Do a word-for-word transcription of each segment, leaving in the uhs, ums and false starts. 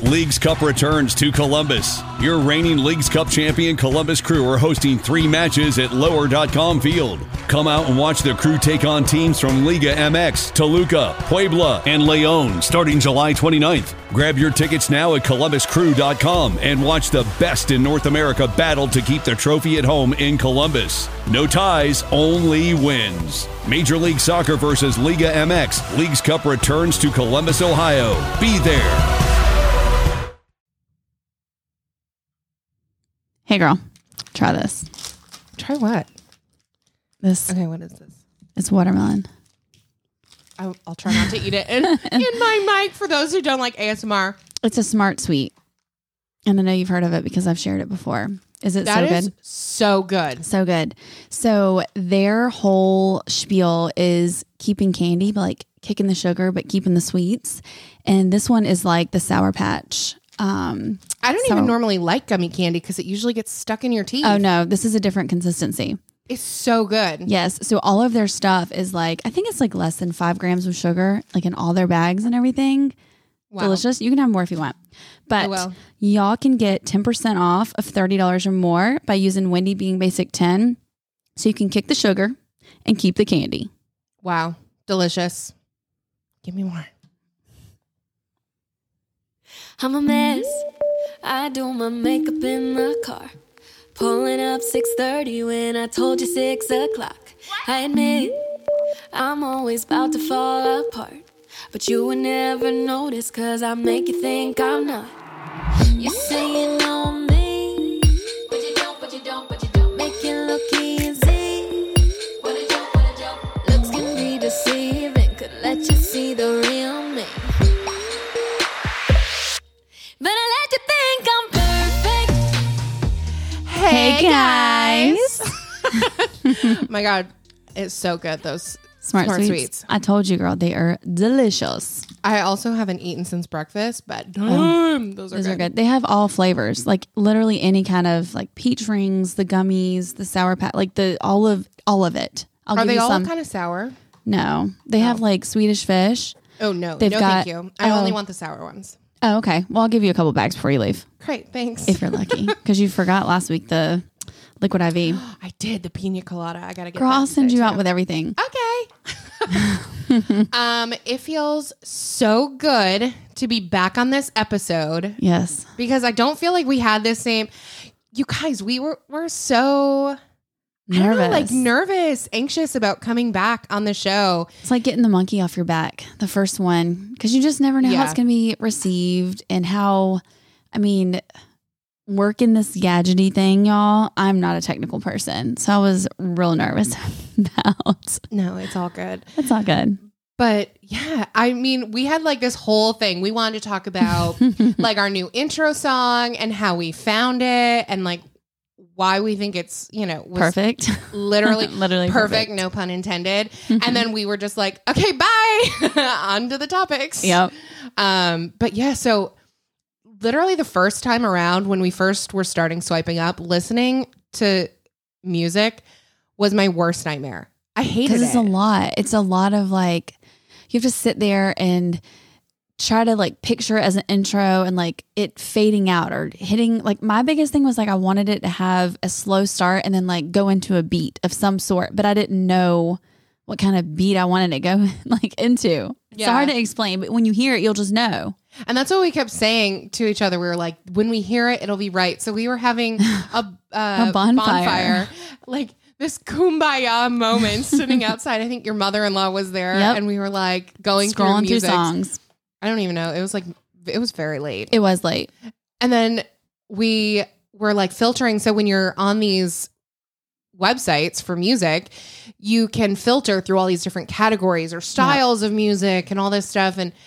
Leagues Cup returns to Columbus. Your reigning Leagues Cup champion Columbus Crew are hosting three matches at lower dot com Field. Come out and watch the Crew take on teams from Liga M X, Toluca, Puebla, and León starting July twenty-ninth. Grab your tickets now at columbus crew dot com and watch the best in North America battle to keep the trophy at home in Columbus. No ties, only wins. Major League Soccer versus Liga M X. Leagues Cup returns to Columbus, Ohio. Be there. Hey, girl, try this. Try what? This. Okay, what is this? It's watermelon. I'll, I'll try not to eat it in, in my mic for those who don't like A S M R. It's a Smart Sweet. And I know you've heard of it because I've shared it before. Is it That so is good? so good. So good. So their whole spiel is keeping candy, but like kicking the sugar, but keeping the sweets. And this one is like the Sour Patch. Um, I don't sour- even normally like gummy candy because it usually gets stuck in your teeth. Oh, no. This is a different consistency. It's so good. Yes. So all of their stuff is like, I think it's like less than five grams of sugar, like in all their bags and everything. Wow. Delicious. You can have more if you want. But will. y'all can get ten percent off of thirty dollars or more by using Wendy Being Basic ten. So you can kick the sugar and keep the candy. Wow. Delicious. Give me more. I'm a mess. I do my makeup in the car. Pulling up six thirty when I told you six o'clock. I admit, I'm always about to fall apart. But you would never notice cause I make you think I'm not. You say you know me, but you don't, but you don't, but you don't. Make it look easy. What a joke, what a joke. Looks can be deceiving, could let you see the real me. But I let you think I'm perfect. Hey, Hey, guys. My God. It's so good. Those Smart, Smart sweets. Sweets. I told you, girl, they are delicious. I also haven't eaten since breakfast, but damn, those are Those good. are good. They have all flavors, like literally any kind of like peach rings, the gummies, the Sour Patch, like the all of all of it. I'll Are give they you all some. kind of sour? No, they have like Swedish fish. Oh, no. They've no, got- thank you. I oh. only want the sour ones. Oh, okay. Well, I'll give you a couple bags before you leave, Great. Thanks. if you're lucky, because you forgot last week the liquid I V. I did the pina colada. I got to get Girl, that I'll send you today, out too. with everything. Okay. um, it feels so good to be back on this episode Yes. because I don't feel like we had this same. You guys, we were we're so I don't Nervous. know, like nervous, anxious about coming back on the show. It's like getting the monkey off your back, the first one, because you just never know Yeah. how it's going to be received and how, I mean, working this gadgety thing, y'all, I'm not a technical person. So I was real nervous about. No, it's all good. It's all good. But yeah, I mean, we had like this whole thing. We wanted to talk about like our new intro song and how we found it and like why we think it's, you know, was Perfect. literally Literally perfect, perfect. no pun intended. And then we were just like, okay, bye. On to the topics. Yep. Um, but yeah, so literally the first time around when we first were starting swiping up, listening to music was my worst nightmare. I hated Because it. it's a lot. It's a lot of like, you have to sit there and try to like picture it as an intro and like it fading out or hitting. Like my biggest thing was like I wanted it to have a slow start and then like go into a beat of some sort, but I didn't know what kind of beat I wanted to go like into. It's Yeah. hard to explain, but when you hear it, you'll just know. And that's what we kept saying to each other. We were like, when we hear it, it'll be right. So we were having a, uh, A bonfire. like this kumbaya moment sitting outside. I think your mother-in-law was there. Yep. And we were like going Scrolling through through music. songs. I don't even know. It was like, it was very late. It was late. And then we were like filtering. So when you're on these websites for music, you can filter through all these different categories or styles of music and all this stuff. And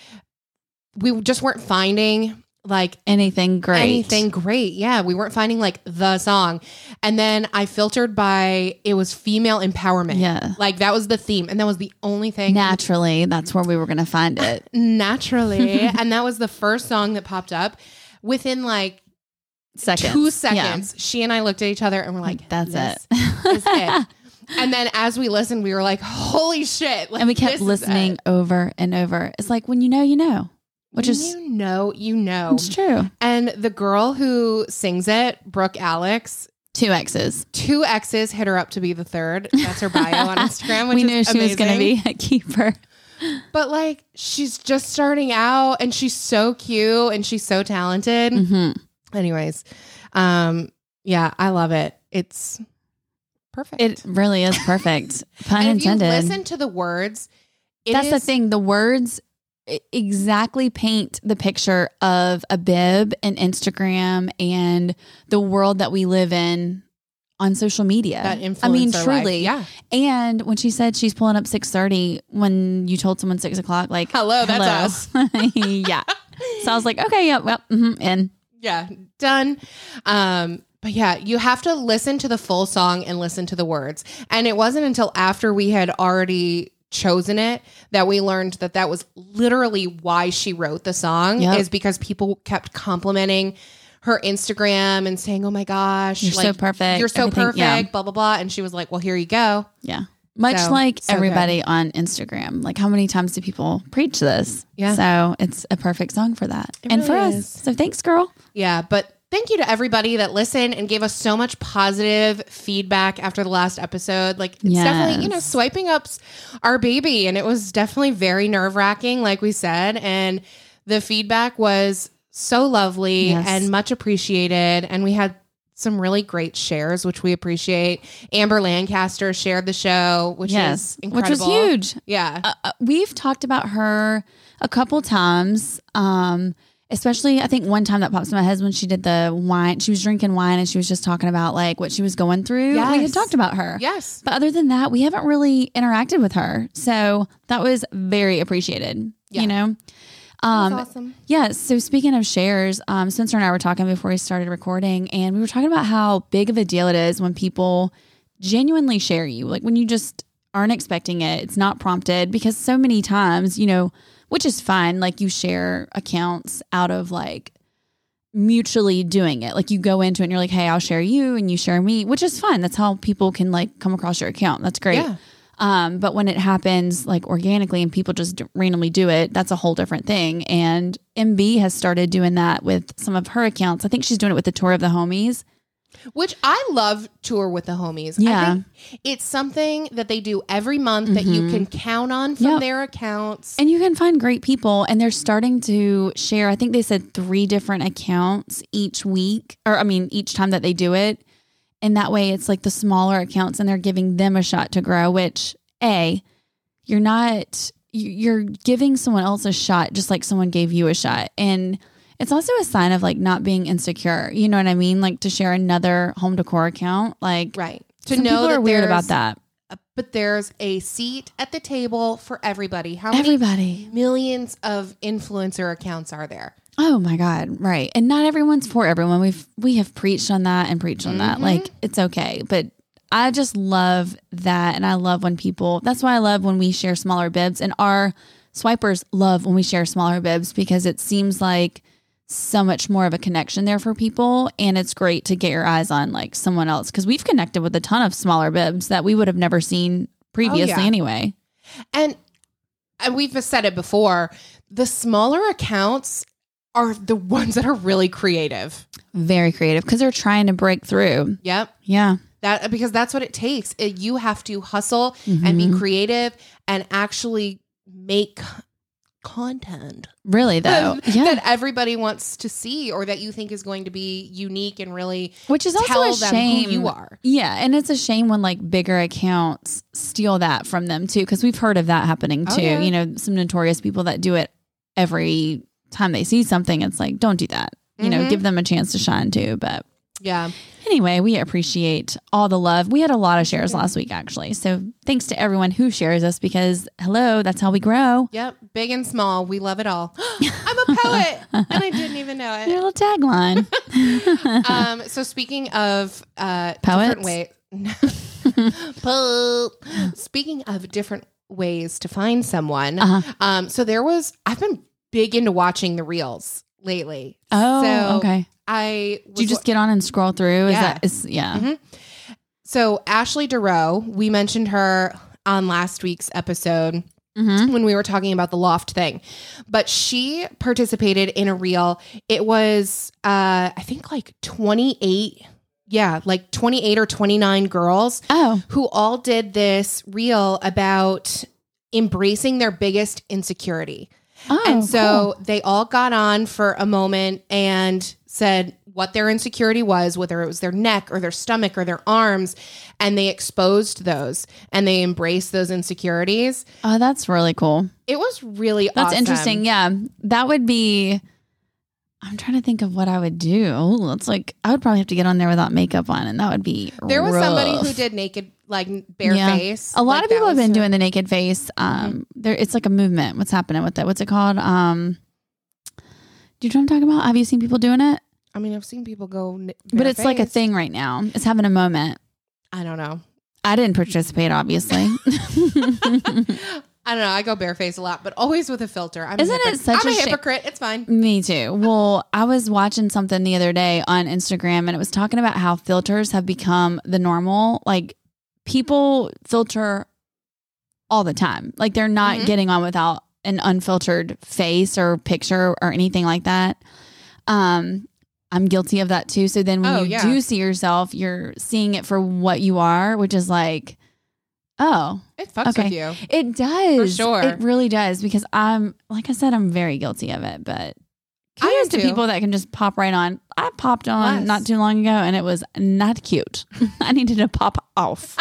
we just weren't finding like Anything great. anything great. Yeah. We weren't finding like the song. And then I filtered by, it was female empowerment. Yeah. Like that was the theme. And that was the only thing. Naturally, that's where we were going to find it. Naturally. And that was the first song that popped up within like Seconds. two Yeah. seconds. She and I looked at each other and we're like, That's this it. is it. And then as we listened, we were like, holy shit. Like, And we kept this is listening it. over and over. It's like when you know, you know. which When is you know, you know. it's true. And the girl who sings it, Brooke Alex, Two X's. two exes hit her up to be the third. That's her bio on Instagram, which We is knew she amazing. was going to be a keeper. But like, she's just starting out, and she's so cute, and she's so talented. Mm-hmm. Anyways, um, yeah, I love it. It's perfect. It really is perfect. Pun and if you intended. listen to the words, it That's the is- thing. The words e- exactly paint the picture of a bib and Instagram and the world that we live in on social media. That influencer I mean, life. truly. Yeah. And when she said she's pulling up six thirty, when you told someone six o'clock, like, Hello, that's hello. Yeah. So I was like, okay, yeah, well, mm-hmm, and Yeah, done. Um, but yeah, you have to listen to the full song and listen to the words. And it wasn't until after we had already chosen it that we learned that that was literally why she wrote the song, Yep. is because people kept complimenting her Instagram and saying, oh my gosh, You're so perfect, You're so everything- perfect, yeah. blah, blah, blah. And she was like, well, here you go. yeah. Much So, like so everybody on Instagram. Like, how many times do people preach this? Yeah. So it's a perfect song for that. It and for really us. is. So thanks, girl. Yeah, but thank you to everybody that listened and gave us so much positive feedback after the last episode. Like, it's Yes. definitely, you know, swiping up's our baby. And it was definitely very nerve wracking, like we said. And the feedback was so lovely Yes. and much appreciated. And we had some really great shares, which we appreciate. Amber Lancaster shared the show, which Yes. is Which was incredible. huge. Yeah. Uh, uh, we've talked about her a couple times. Um, especially I think one time that pops in my head is when she did the wine. She was drinking wine and she was just talking about like what she was going through. We had Yes. talked about her. Yes. But other than that, we haven't really interacted with her. So that was very appreciated. Yeah. You know? Um, That's awesome. yeah. So speaking of shares, um, Spencer and I were talking before we started recording, and we were talking about how big of a deal it is when people genuinely share you. Like when you just aren't expecting it, it's not prompted, because so many times, you know, which is fine. Like you share accounts out of like mutually doing it. Like you go into it and you're like, hey, I'll share you and you share me, which is fine. That's how people can like come across your account. That's great. Yeah. Um, but when it happens like organically and people just d- randomly do it, that's a whole different thing. And M B has started doing that with some of her accounts. I think she's doing it with the Tour of the Homies. Which I love Tour with the Homies. Yeah. I think it's something that they do every month that you can count on from Yep. their accounts. And you can find great people, and they're starting to share. I think they said three different accounts each week, or I mean, each time that they do it. And that way it's like the smaller accounts and they're giving them a shot to grow, which A, you're not, you- you're giving someone else a shot just like someone gave you a shot. And it's also a sign of like not being insecure. You know what I mean? Like to share another home decor account. Like, Right. To some know people that are weird about there's- that. uh, But there's a seat at the table for everybody. How many Everybody. millions of influencer accounts are there? Oh my God. Right. And not everyone's for everyone. We've, we have preached on that and preached on that. Mm-hmm. Like it's okay. But I just love that. And I love when people, that's why I love when we share smaller bibs, and our swipers love when we share smaller bibs, because it seems like so much more of a connection there for people. And it's great to get your eyes on like someone else, because we've connected with a ton of smaller bibs that we would have never seen previously Oh, yeah. anyway. And, and we've said it before, the smaller accounts are the ones that are really creative. Very creative because they're trying to break through. Yep. Yeah. That because that's what it takes. It, you have to hustle and be creative and actually make content Really though. Yeah. that everybody wants to see or that you think is going to be unique and really Which is tell also a them shame. who you are. Yeah, and it's a shame when like bigger accounts steal that from them too, because we've heard of that happening Oh, too. yeah. You know, some notorious people that do it every time they see something. It's like, don't do that. You know, Mhm. give them a chance to shine too. But Yeah. anyway, we appreciate all the love. We had a lot of shares last week actually, so thanks to everyone who shares us, because hello, that's how we grow. Yep. Big and small. We love it all. I'm a poet and I didn't even know Your it. little tagline. Um, so speaking of uh, Poets? different ways, Po- speaking of different ways to find someone, Uh-huh. um, so there was, I've been big into watching the reels lately. Oh, so okay. I was Do you just get on and scroll through? Is Yeah. that is yeah. Mhm. So Ashley DeRoe, we mentioned her on last week's episode. Mm-hmm. when we were talking about the loft thing. But she participated in a reel. It was, uh, I think like twenty-eight. Yeah, like twenty-eight or twenty-nine girls Oh. who all did this reel about embracing their biggest insecurity. Oh, and so cool. they all got on for a moment and said what their insecurity was, whether it was their neck or their stomach or their arms, and they exposed those and they embraced those insecurities. Oh, that's really cool. It was really That's awesome. interesting. Yeah. That would be, I'm trying to think of what I would do. Oh, it's like, I would probably have to get on there without makeup on, and that would be There was rough. somebody who did naked, like bare Yeah. face. A lot Like, of people that have was been her- doing the naked face. Um, there, it's like a movement. What's happening with that? What's it called? Um, do you know what I'm talking about? Have you seen people doing it? I mean, I've seen people go, n- But it's like a bare-faced. thing right now. It's having a moment. I don't know. I didn't participate, obviously. I don't know. I go bareface a lot, but always with a filter. I'm Isn't a it hypocrite. such I'm a a shame? hypocrite. It's fine. Me too. Well, I was watching something the other day on Instagram, and it was talking about how filters have become the normal. Like, people filter all the time. Like, they're not Mhm. getting on without an unfiltered face or picture or anything like that. Um, I'm guilty of that too. So then when Oh, you yeah. do see yourself, you're seeing it for what you are, which is like, oh, It fucks Okay. with you. it does. sure. It really does, because I'm, like I said, I'm very guilty of it. But I am kudos to too. people that can just pop right on. I popped on Yes. not too long ago, and it was not cute. I needed to pop off.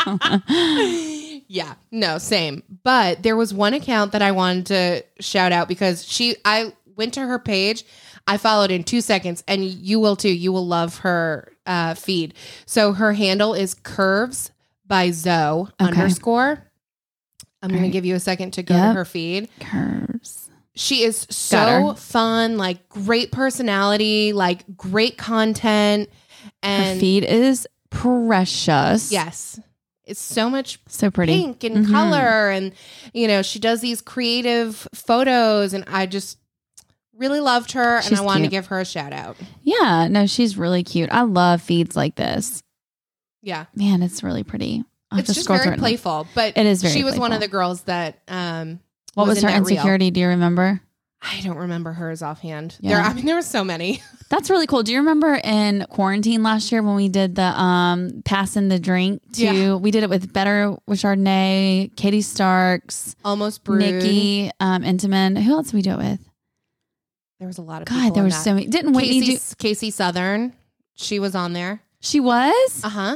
Yeah, no, same. But there was one account that I wanted to shout out because she, I went to her page. I followed in two seconds, and you will too. You will love her uh, feed. So her handle is Curves by Zoe Okay. underscore. I'm going Alright. to give you a second to go Yep. to her feed. Curves. She is Got so her. fun, like great personality, like great content. And Her feed is precious. yes, it's so much So pretty. pink and Mhm. color, and you know, she does these creative photos, and I just really loved her, and She's I wanted to cute. give her a shout out. Yeah, no, she's really cute. I love feeds like this. Yeah, Man, it's really pretty. I'll have it's to just scroll very through it and look. playful, but It is very she was one playful. of the girls that um What was, in her that reel. insecurity? Do you remember? I don't remember hers offhand. Yeah. There, I mean, there were so many. That's really cool. Do you remember in quarantine last year when we did the um passing the drink to? Yeah. We did it with Better with Chardonnay, Katie Starks, Almost brewed. Nikki, um, Intamin. Who else did we do it with? There was a lot of God, people there in was that. so many. Didn't Whitney Casey, do? Casey Southern, she was on there. She was. Uh huh.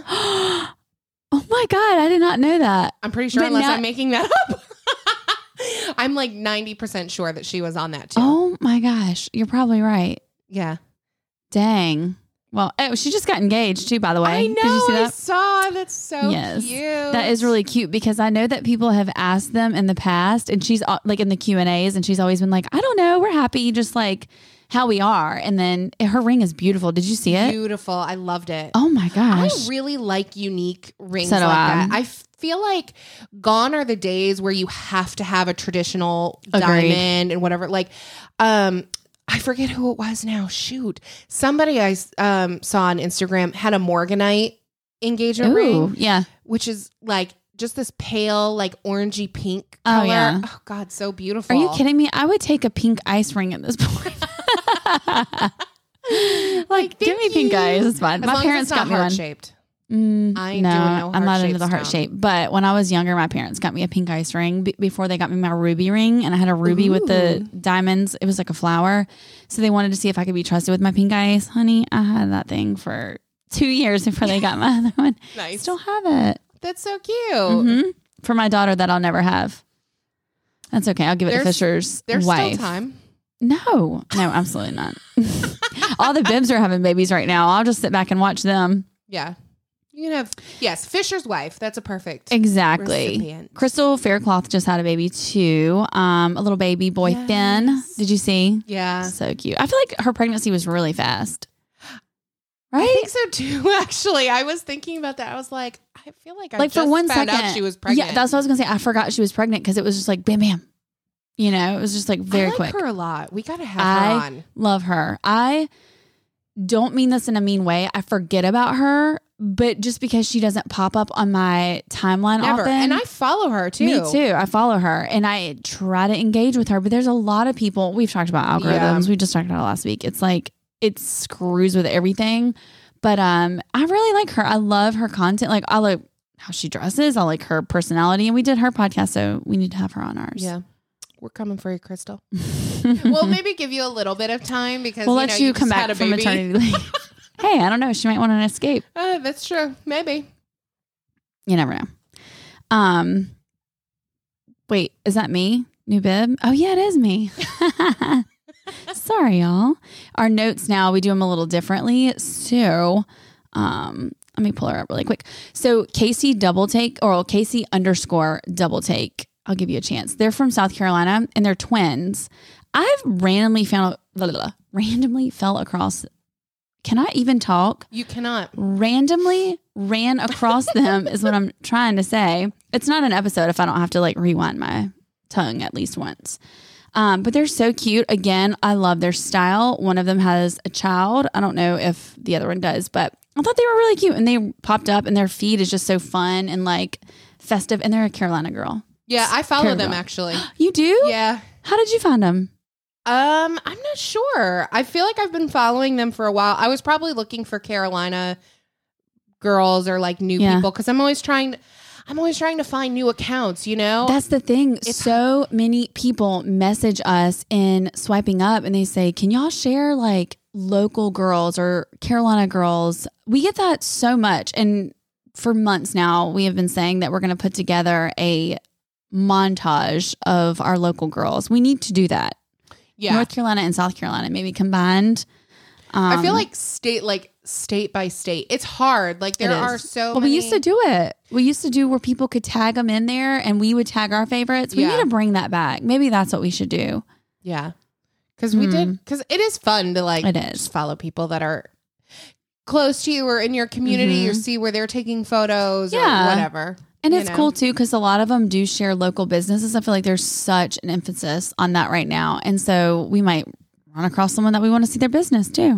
Oh my God, I did not know that. I'm pretty sure, But unless now- I'm making that up. I'm like ninety percent sure that she was on that too. Oh my gosh, you're probably right. Yeah. Dang. Well, oh, she just got engaged too, by the way. I know. Did you see I that? saw. That's so Yes. cute. That is really cute, because I know that people have asked them in the past, and she's uh, like in the Q and A's, and she's always been like, I don't know, we're happy, just like how we are. And then her ring is beautiful. Did you see it? beautiful. I loved it. Oh my I gosh. really like unique rings So do like I. that. I feel like gone are the days where you have to have a traditional Agreed. diamond and whatever. Like, um, I forget who it was now. Shoot. Somebody I um, saw on Instagram had a Morganite engagement Ooh, ring, yeah. which is like just this pale, like orangey pink Oh, color. yeah. Oh, God, so beautiful. Are you kidding me? I would take a pink ice ring at this point. like, give me thank pink you. eyes. It's fine. As My long as parents it's got not me one. heart shaped. Mm, I ain't no, doing no I'm not heart into the heart shapes shape. But when I was younger, my parents got me a pink ice ring b- before they got me my ruby ring, and I had a ruby with the Ooh. diamonds. It was like a flower, so they wanted to see if I could be trusted with my pink ice. Honey, I had that thing for two years before they got my other one. Nice. Still have it. That's so cute. hmm For my daughter that I'll never have. That's okay. I'll give it There's- to Fisher's There's wife. still time. No, no, absolutely not. All the Bibs are having babies right now. I'll just sit back and watch them. Yeah. You can have, yes, Fisher's wife. That's a perfect. Exactly. recipient. Crystal Faircloth just had a baby too. Um, a little baby boy Finn. Yes. Did you see? Yeah. So cute. I feel like her pregnancy was really fast. I Right? think so too, actually. I was thinking about that. I was like, I feel like I Like just for one found second, out she was pregnant. Yeah, that's what I was gonna say. I forgot she was pregnant because it was just like bam, bam. You know, it was just like very I like quick. her a lot. We got to have I her on. love her. I don't mean this in a mean way. I forget about her, but just because she doesn't pop up on my timeline Never. often. And I follow her too. Me too. I follow her and I try to engage with her, but there's a lot of people. We've talked about algorithms. Yeah. We just talked about it last week. It's like it screws with everything. But um, I really like her. I love her content. Like I like how she dresses. I like her personality. And we did her podcast, so we need to have her on ours. Yeah. We're coming for you, Crystal. We'll maybe give you a little bit of time because we'll you let know, you, you come just back had a from baby. maternity leave. Hey, I don't know. She might want an escape. Uh, that's true. Maybe. You never know. Um, wait, is that me? New bib? Oh yeah, it is me. Sorry, y'all. Our notes now, we do them a little differently. So, um, let me pull her up really quick. So Casey double take or Casey underscore double take. I'll give you a chance. They're from South Carolina and they're twins. I've randomly found, blah, blah, blah, randomly fell across. Can I even talk? You cannot. Randomly ran across them is what I'm trying to say. It's not an episode if I don't have to like rewind my tongue at least once. Um, but they're so cute. Again, I love their style. One of them has a child. I don't know if the other one does, but I thought they were really cute. And they popped up and their feed is just so fun and like festive. And they're a Carolina girl. Yeah, I follow Carolina them girl. actually. You do? Yeah. How did you find them? Um, I'm not sure. I feel like I've been following them for a while. I was probably looking for Carolina girls or like new Yeah. people because I'm always trying to, I'm always trying to find new accounts, you know? That's the thing. It's- So many people message us in swiping up and they say, can y'all share like local girls or Carolina girls? We get that so much. And for months now, we have been saying that we're going to put together a montage of our local girls. We need to do that. yeah. North Carolina and South Carolina, maybe combined. Um, I feel like state, like state by state, it's hard. Like there It is. are so Well, many. we used to do it. We used to do where people could tag them in there and we would tag our favorites. We Yeah. need to bring that back. Maybe that's what we should do. Yeah. Cause we Hmm. did, cause it is fun to like It is. just follow people that are close to you or in your community Mhm. or see where they're taking photos Yeah. or whatever. And you it's know? cool too because a lot of them do share local businesses. I feel like there's such an emphasis on that right now. And so we might run across someone that we want to see their business too.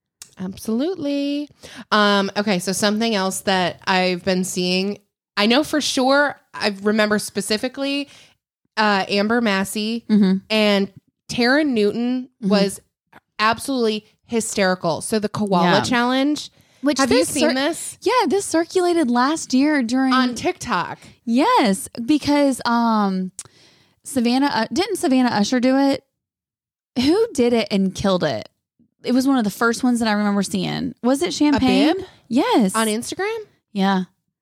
Absolutely. Um, okay, so something else that I've been seeing, I know for sure, I remember specifically uh, Amber Massey Mm-hmm. and Tara Newton Mhm. was absolutely hysterical. So the Koala Yeah. Challenge. Which Have you this seen cir- this? Yeah, this circulated last year during On TikTok. yes, because um, Savannah uh, didn't Savannah Usher do it? Who did it and killed it? It was one of the first ones that I remember seeing. Was it Champagne? A bib? Yes. On Instagram? yeah.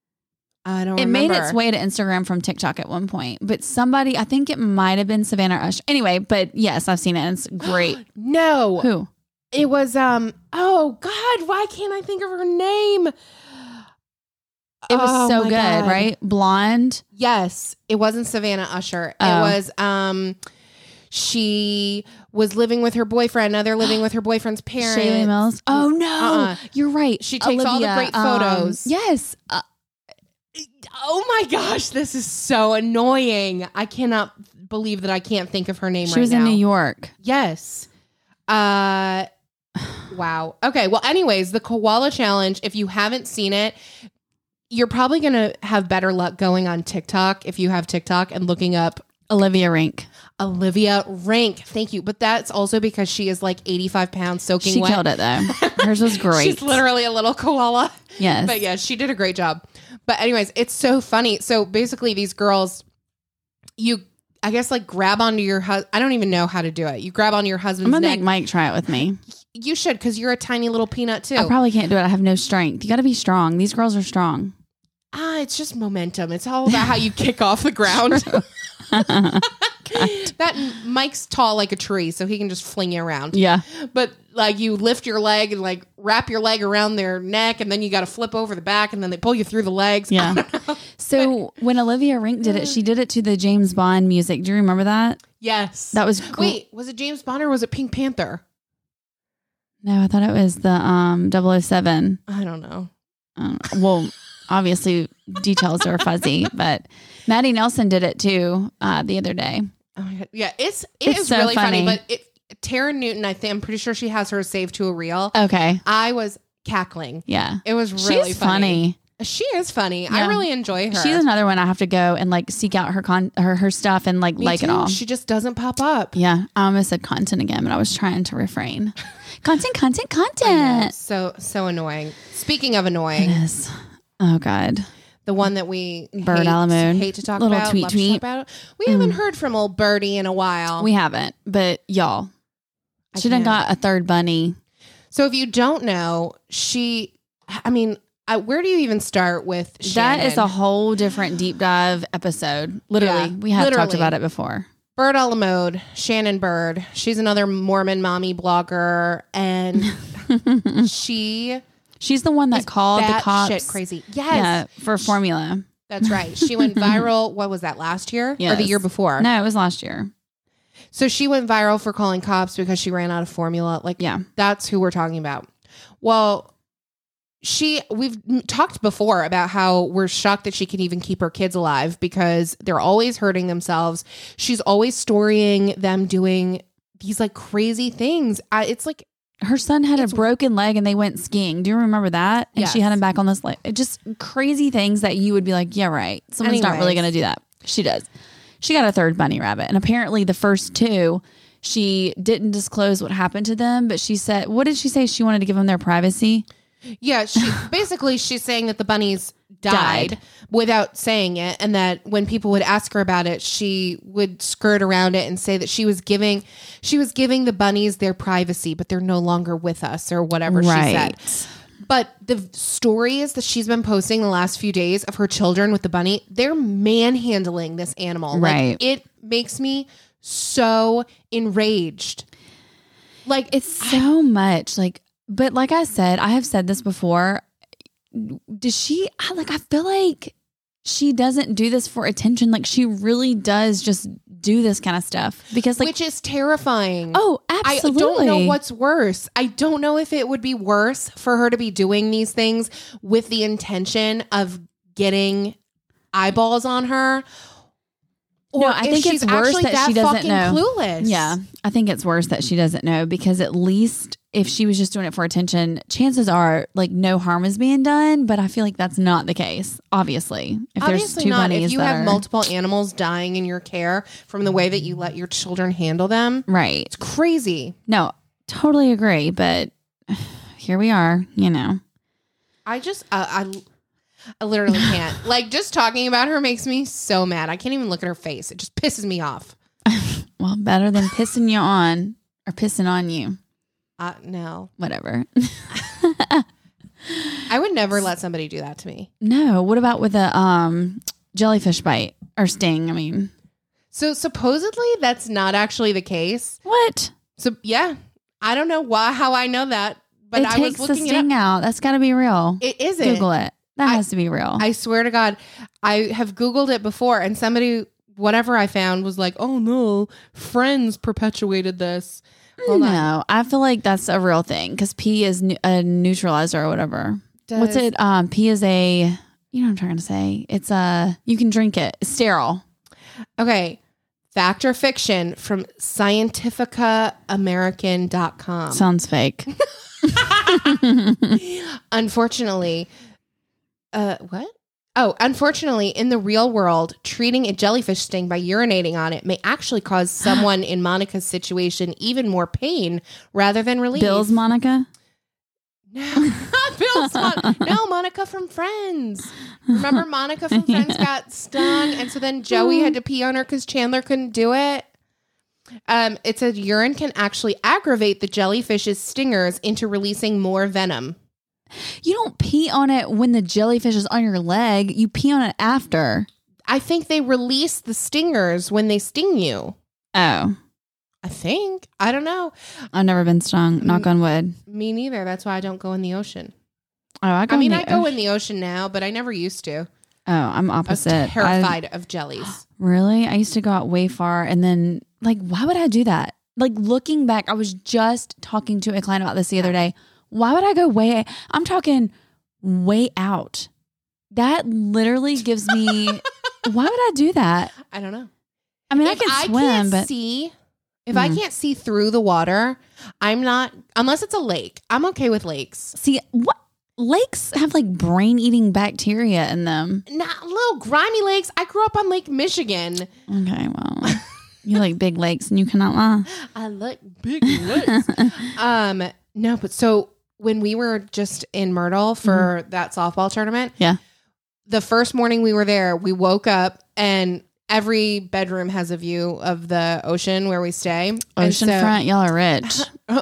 I don't It remember. made its way to Instagram from TikTok at one point, but somebody, I think it might have been Savannah Usher. Anyway, but yes, I've seen it. And it's great. No. Who? It was, um, oh God, why can't I think of her name? It was Oh so my good, God. right? Blonde. Yes, it wasn't Savannah Usher. It Oh. was um she was living with her boyfriend. Now they're living with her boyfriend's parents. Shaylee Mills. Oh no, Uh-uh. you're right. She takes all the great photos. Um, yes. Uh, Oh my gosh, this is so annoying. I cannot believe that I can't think of her name she right was now. in New York. Yes. Uh wow. Okay, well anyways, the Koala Challenge, if you haven't seen it, you're probably going to have better luck going on TikTok if you have TikTok and looking up Olivia Rink. Olivia Rink. Thank you. But that's also because she is like eighty-five pounds soaking She wet. killed it though. Hers was great. She's literally a little koala. yes. But yeah, she did a great job. But anyways, it's so funny. So basically these girls, you, I guess like grab onto your husband. I don't even know how to do it. You grab onto your I'm husband's gonna neck. make Mike try it with me. You should, because you're a tiny little peanut too. I probably can't do it. I have no strength. You got to be strong. These girls are strong. ah, it's just momentum. It's all about how you kick off the ground. That Mike's tall like a tree, so he can just fling you around. Yeah. But like you lift your leg and like wrap your leg around their neck, and then you got to flip over the back, and then they pull you through the legs. Yeah. So when Olivia Rink did it, she did it to the James Bond music. Do you remember that? Yes. That was cool. Wait, was it James Bond or was it Pink Panther? No, I thought it was the um double oh seven. I don't know. Um, well, obviously details are fuzzy, but Maddie Nelson did it too uh, the other day. Oh my god. Yeah, it's it It's is so really funny. funny. but it Tara Newton, I think, I'm pretty sure she has her saved to a reel. Okay. I was cackling. Yeah. It was really She's funny. funny. She is funny. Yeah. I really enjoy her. She's another one I have to go and like seek out her con her, her stuff and like Me like too. it all. She just doesn't pop up. Yeah. I almost said content again, but I was trying to refrain. Content, content, I know. content. So, so annoying. Speaking of It annoying, is. Oh God. the one that we Bird hate, Alamoon. hate to talk Little about, tweet love to tweet. talk about. We haven't heard from old Birdie in a while. We haven't, but y'all, I she done can't. got a third bunny. So if you don't know, she, I mean, I, where do you even start with Shannon? That is a whole different deep dive episode. Literally. Yeah, we have talked literally. about it before. Bird a la mode, Shannon Bird. She's another Mormon mommy blogger, and she She's the one that is called the bat cops. shit crazy. Yes, Yeah, for formula. that's right. She went viral. What was that, last year or the Yes. year before? No, it was last year. So she went viral for calling cops because she ran out of formula. Like, Yeah. that's who we're talking about. Well, she, we've talked before about how we're shocked that she can even keep her kids alive because they're always hurting themselves. She's always storying them doing these like crazy things. I, it's like, Her son had It's- a broken leg and they went skiing. Do you remember that? And she Yes. had him back on this leg. Just crazy things that you would be like, yeah, right. Someone's not really Anyways. going to do that. She does. She got a third bunny rabbit. And apparently the first two, she didn't disclose what happened to them. But she said, what did she say? She wanted to give them their privacy. yeah, she basically she's saying that the bunnies died, Died. without saying it, and that when people would ask her about it, she would skirt around it and say that she was giving she was giving the bunnies their privacy, but they're no longer with us or whatever she said. But the stories that she's been posting the last few days of her children with the bunny, they're manhandling this animal. Right. Like, it makes me so enraged. Like, It's so much like, but like I said, I have said this before. Does she I, like, I feel like she doesn't do this for attention. Like she really does just do this kind of stuff because like, which is terrifying. oh, absolutely. I don't know what's worse. I don't know if it would be worse for her to be doing these things with the intention of getting eyeballs on her. Or No, I if think she's it's worse actually that she doesn't fucking know. Clueless. Yeah, I think it's worse that she doesn't know because at least if she was just doing it for attention, chances are like no harm is being done. But I feel like that's not the case. Obviously, if Obviously there's two not. bunnies If you that have are, multiple animals dying in your care from the way that you let your children handle them, right? it's crazy. No, totally agree. But here we are. You know, I just, uh, I, I literally can't. Like, just talking about her makes me so mad. I can't even look at her face. It just pisses me off. well, better than pissing you on or pissing on you. Uh, no, Whatever. I would never let somebody do that to me. No. What about with a um jellyfish bite or sting? I mean, So supposedly that's not actually the case. what? So yeah, I don't know why, how I know that, but it I takes was the looking sting it up. out. That's got to be real. It isn't. Google it. That I- has to be real. I swear to God, I have Googled it before, and somebody, whatever I found, was like, "Oh no, Friends perpetuated this." Hold on. no, I feel like that's a real thing because pee is nu- a neutralizer or whatever. What's Does- it? Um, pee is a. You know what I'm trying to say? It's a. You can drink it. It's sterile. Okay, fact or fiction from scientifica american dot com. Sounds fake. Unfortunately, uh, what? Oh, unfortunately, in the real world, treating a jellyfish sting by urinating on it may actually cause someone in Monica's situation even more pain rather than relief. Bill's Monica. No, Bill's Mon- no, Monica from Friends. Remember Monica from Friends got stung, and so then Joey had to pee on her because Chandler couldn't do it. Um, it says urine can actually aggravate the jellyfish's stingers into releasing more venom. You don't pee on it when the jellyfish is on your leg. You pee on it after. I think they release the stingers when they sting you. Oh, I think. I don't know. I've never been stung. Knock on wood. Me neither. That's why I don't go in the ocean. Oh, I go I mean, in I the go ocean. in the ocean now, but I never used to. Oh, I'm I was opposite. I- terrified of jellies. Really? I used to go out way far and then like why would I do that? Like looking back, I was just talking to a client about this the other day. Why would I go way I'm talking way out? That literally gives me why would I do that? I don't know. I mean, If I can swim, can't but see If I can't see through the water, I'm not, unless it's a lake. I'm okay with lakes. See, what lakes have like brain eating bacteria in them? Not little grimy lakes. I grew up on Lake Michigan. Okay, well, you like big lakes and you cannot lie. I like big lakes. um, no, but so when we were just in Myrtle for mm-hmm. that softball tournament, yeah, the first morning we were there, we woke up and every bedroom has a view of the ocean where we stay. Oceanfront, so, y'all are rich.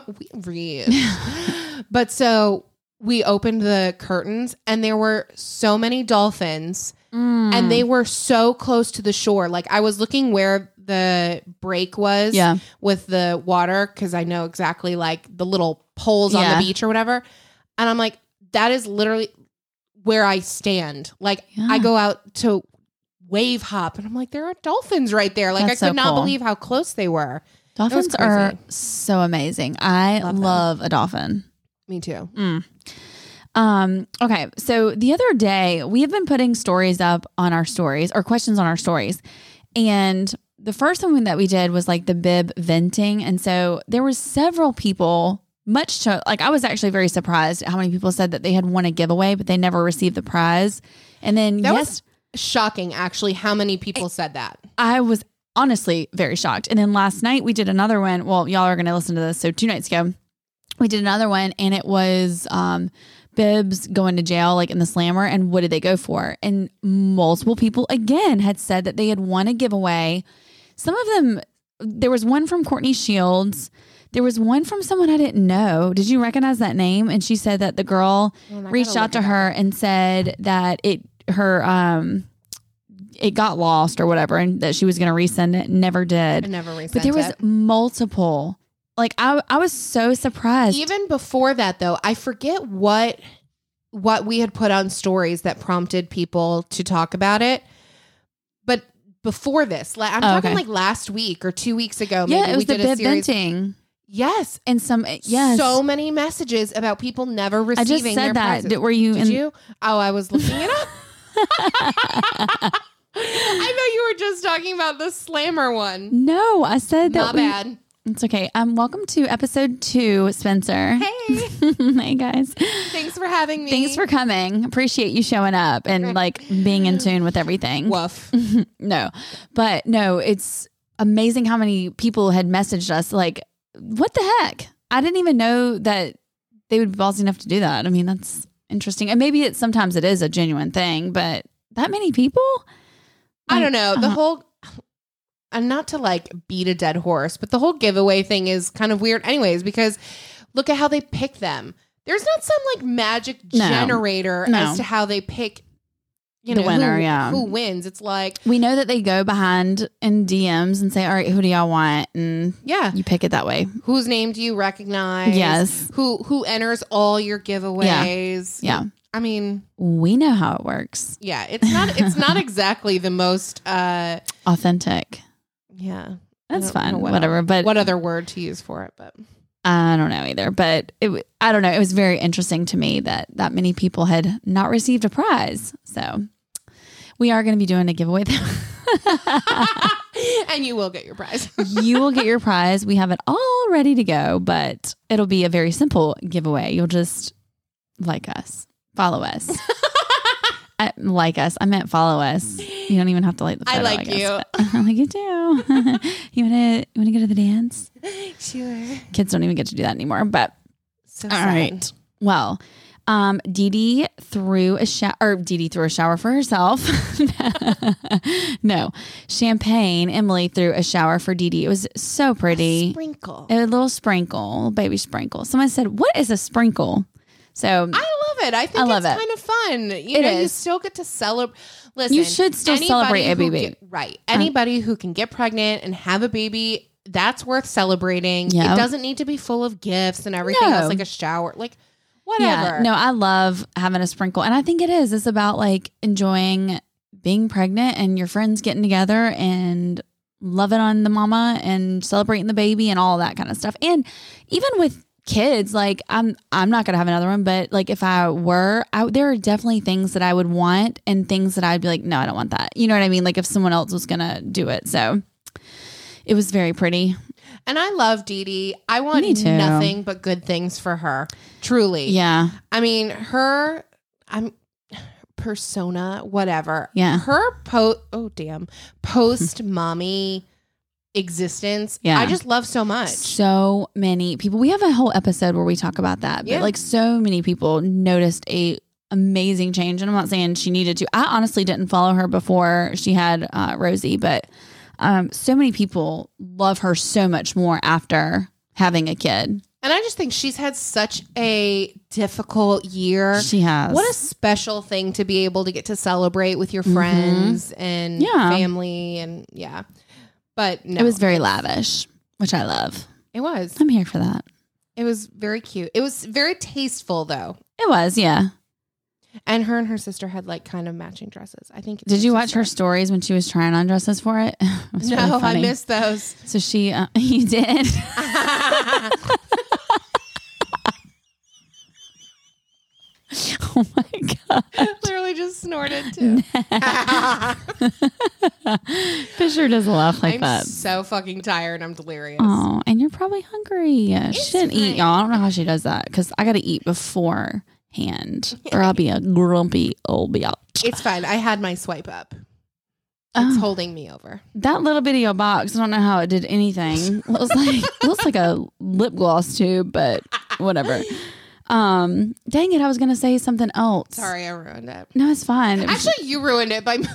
we rich. But so we opened the curtains and there were so many dolphins mm. and they were so close to the shore. Like I was looking where the break was yeah. with the water because I know exactly like the little poles yeah. on the beach or whatever. And I'm like, that is literally where I stand. Like yeah. I go out to wave hop and I'm like, there are dolphins right there. Like That's I could so not cool. believe how close they were. Dolphins are so amazing. I love, love a dolphin. Me too. Mm. Um, okay. So the other day we have been putting stories up on our stories or questions on our stories. And the first one that we did was like the bib venting. And so there was several people much to, like, I was actually very surprised at how many people said that they had won a giveaway, but they never received the prize. And then that yes, was shocking actually how many people said that. I was honestly very shocked. And then last night we did another one. Well, y'all are going to listen to this. So two nights ago we did another one and it was, um, Bibs going to jail like in the slammer. And what did they go for? And multiple people again had said that they had won a giveaway. Some of them, there was one from Courtney Shields. There was one from someone I didn't know. Did you recognize that name? And she said that the girl oh, reached out to her up. and said that it, her, um, it got lost or whatever, and that she was going to resend it. Never did. I never resent it. But there was it. multiple. Like I, I was so surprised. Even before that, though, I forget what what we had put on stories that prompted people to talk about it. But before this, like, I'm oh, talking okay. like last week or two weeks ago. Maybe yeah, it was we the did bib a series. venting. Yes, and some yes, so many messages about people never receiving. I just said their that. prizes. Did, were you? Did in- you? Oh, I was looking it up. I thought you were just talking about the slammer one. No, I said that. Not we, bad. It's okay. Um, welcome to episode two, Spencer. Hey, hey guys. Thanks for having me. Thanks for coming. Appreciate you showing up and like being in tune with everything. Woof. No, but no, it's amazing how many people had messaged us. Like, what the heck? I didn't even know that they would be ballsy enough to do that. I mean, that's interesting. And maybe it sometimes it is a genuine thing, but that many people? I don't know. The uh, whole, and not to like beat a dead horse, but the whole giveaway thing is kind of weird anyways, because look at how they pick them. There's not some like magic no, generator no. as to how they pick you the know, winner, who, yeah. who wins. It's like, we know that they go behind in D Ms and say, all right, who do y'all want? And yeah, you pick it that way. Whose name do you recognize? Yes. Who, who enters all your giveaways? Yeah. yeah. I mean, we know how it works. Yeah. It's not, it's not exactly the most, uh, authentic. Yeah. That's fine. What Whatever. Other, but what other word to use for it? But I don't know either, but it, I don't know. It was very interesting to me that that many people had not received a prize. So we are going to be doing a giveaway. And you will get your prize. You will get your prize. We have it all ready to go, but it'll be a very simple giveaway. You'll just like us, follow us. I, like us. I meant follow us. You don't even have to like the photo, I like I guess, you. I like you too. You want to you want to go to the dance? Sure. Kids don't even get to do that anymore, but so all sad. right. Well, um, Dee Dee threw a shower, or Dee Dee threw a shower for herself. No, Champagne, Emily threw a shower for Dee Dee. It was so pretty. A sprinkle. A little sprinkle, little baby sprinkle. Someone said, what is a sprinkle? So I love it. I think I love it's it. kind of fun. You It know, is. you still get to celebrate. Listen, You should still anybody celebrate a who baby. get- right. Anybody who can get pregnant and have a baby, that's worth celebrating. Yep. It doesn't need to be full of gifts and everything No. else, like a shower. Like, whatever. Yeah, no, I love having a sprinkle. And I think it is. It's about like enjoying being pregnant and your friends getting together and loving on the mama and celebrating the baby and all that kind of stuff. And even with kids, like I'm I'm not gonna have another one, but like if I were, I, there are definitely things that I would want and things that I'd be like, no, I don't want that. You know what I mean? Like if someone else was gonna do it. So it was very pretty. And I love Dee Dee. I want Me too. nothing but good things for her. Truly. Yeah. I mean, her I'm persona, whatever. Yeah. Her po oh damn. Post mommy existence. Yeah. I just love so much. So many people. We have a whole episode where we talk about that. But Yeah. like so many people noticed a amazing change. And I'm not saying she needed to. I honestly didn't follow her before she had uh, Rosie, but um, so many people love her so much more after having a kid. And I just think she's had such a difficult year. She has. What a special thing to be able to get to celebrate with your friends and Yeah. family. And yeah. But no. It was very lavish, which I love. It was. I'm here for that. It was very cute. It was very tasteful, though. It was, yeah. And her and her sister had like kind of matching dresses. I think. Did you watch her sister. stories when she was trying on dresses for it? It was No, really I funny. missed those. So she, uh, you did. Oh my God. Literally just snorted too. Fisher does laugh like I'm that. so fucking tired. I'm delirious. Oh, and you're probably hungry. She didn't eat, fine. y'all. I don't know how she does that because I got to eat beforehand or I'll be a grumpy old bitch. It's fine. I had my swipe up. It's Oh. holding me over. That little bitty old box, I don't know how it did anything. Looks like looks like a lip gloss tube, but whatever. Um, dang it, I was gonna say something else. Sorry, I ruined it. No, it's fine. It was- Actually, you ruined it by, by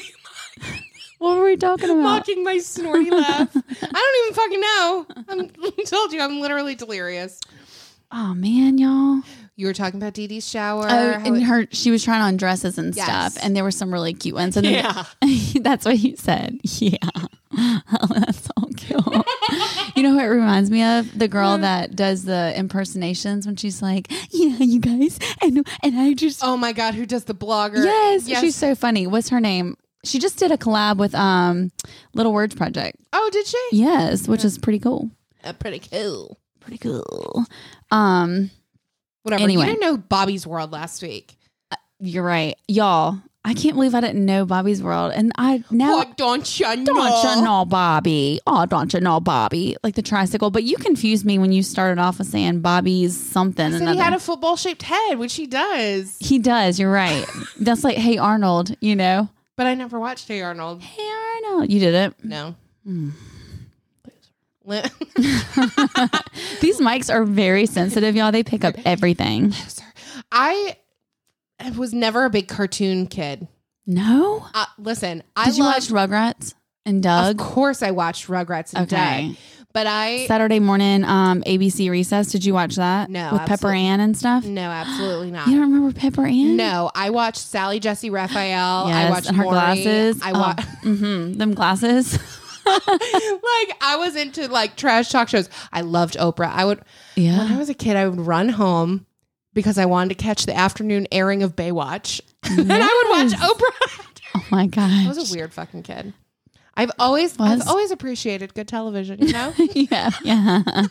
what were we talking about? mocking my snorty laugh. I don't even fucking know. I'm, I told you, I'm literally delirious. Oh man, y'all. You were talking about Dee Dee's shower. Oh, how and it- her, she was trying on dresses and Yes. stuff, and there were some really cute ones. And then Yeah. that's what you said. Yeah, oh, that's so cute. You know who it reminds me of? The girl that does the impersonations when she's like, "Yeah, you guys," and and I just oh my God, who does the blogger? yes, she's so funny. What's her name? She just did a collab with um Little Words Project. Oh, did she? Yes, which is pretty cool. Uh, pretty cool. Pretty cool. Um, Whatever. Anyway. You didn't know Bobby's World last week. you're right, y'all. I can't believe I didn't know Bobby's World, and I now. What don't you know? Don't you know Bobby? Oh, don't you know Bobby? Like the tricycle. But you confused me when you started off with saying Bobby's something. I said another. he had a football shaped head, which he does. He does. You're right. That's like, hey, Arnold, you know? But I never watched Hey Arnold. Hey, Arnold. You didn't. No. Hmm. Li- These mics are very sensitive, y'all. They pick up everything. I was never a big cartoon kid. No? Uh, listen, I Did you loved, watch Rugrats and Of Doug? course, I watched Rugrats and Okay. Doug. But I Saturday morning, um, A B C Recess. Did you watch that? No, With Pepper absolutely- Ann and stuff? no, absolutely not. You don't remember Pepper Ann? No, I watched Sally Jesse Raphael. Yes, I watched and her Maury. glasses. I oh, wa- mm-hmm, them glasses. like I was into like trash talk shows. I loved Oprah. I would when I Yeah. was a kid, I would run home because I wanted to catch the afternoon airing of Baywatch, and I would watch Yes. Oprah. Oh my gosh. I was a weird fucking kid. I've always Was? I've always appreciated good television. You know. yeah, yeah.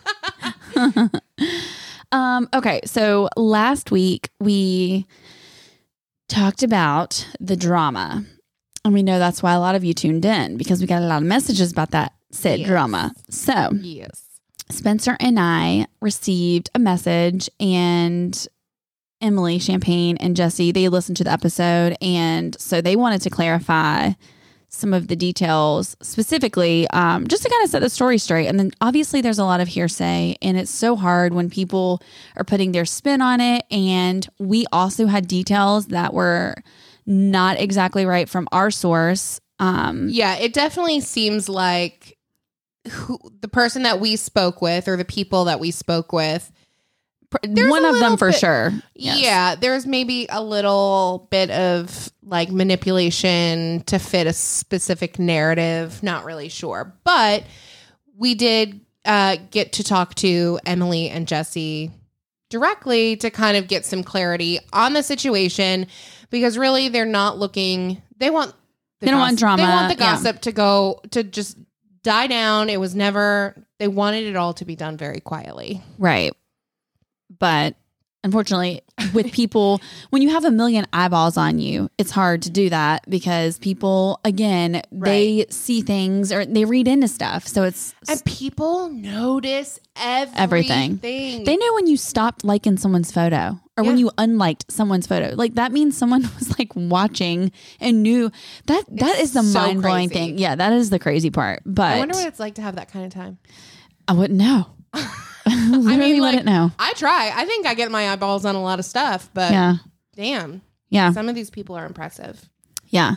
um, okay, so last week we talked about the drama. And we know that's why a lot of you tuned in because we got a lot of messages about that said Yes. drama. So Yes. Spencer and I received a message, and Emily Champagne and Jesse, they listened to the episode, and so they wanted to clarify some of the details specifically, um, just to kind of set the story straight. And then obviously there's a lot of hearsay, and it's so hard when people are putting their spin on it. And we also had details that were not exactly right from our source. Um, Yeah, it definitely seems like who, the person that we spoke with, or the people that we spoke with. There's one a of them little for bit- sure. Yes. Yeah, there's maybe a little bit of like manipulation to fit a specific narrative. Not really sure, but we did uh, get to talk to Emily and Jesse directly to kind of get some clarity on the situation, because really they're not looking. They want the They don't want drama, They want the yeah. gossip to go to just die down. It was never. They wanted it all to be done very quietly. Right. But unfortunately, with people, when you have a million eyeballs on you, it's hard to do that because people, again, they Right. see things or they read into stuff. So it's And people notice everything. everything. They know when you stopped liking someone's photo or when Yeah. you unliked someone's photo. Like that means someone was like watching and knew that that It's is the so mind blowing crazy. thing. Yeah, that is the crazy part. But I wonder what it's like to have that kind of time. I wouldn't know. Literally I mean, like, wouldn't know. I try. I think I get my eyeballs on a lot of stuff, but Yeah. damn, Yeah. some of these people are impressive. Yeah.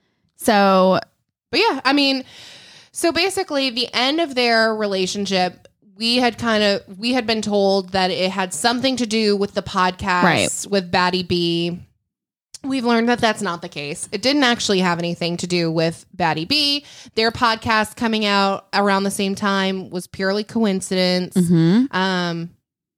So But yeah, I mean, so basically the end of their relationship, we had kind of, we had been told that it had something to do with the podcast Right. with Batty B. We've learned that that's not the case. It didn't actually have anything to do with Batty B. Their podcast coming out around the same time was purely coincidence. mhm. Um,